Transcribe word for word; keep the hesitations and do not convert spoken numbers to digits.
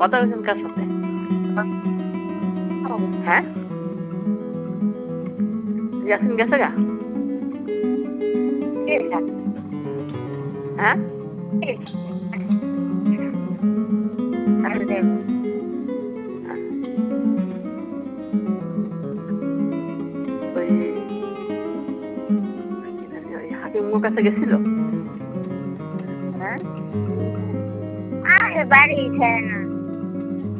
কথা বলছেন কার সাথে? হ্যাঁ ইয়াসিন গেছে গা? হ্যাঁ ওই হাকিমের কাছে গেছিল? হ্যাঁ বাড়ি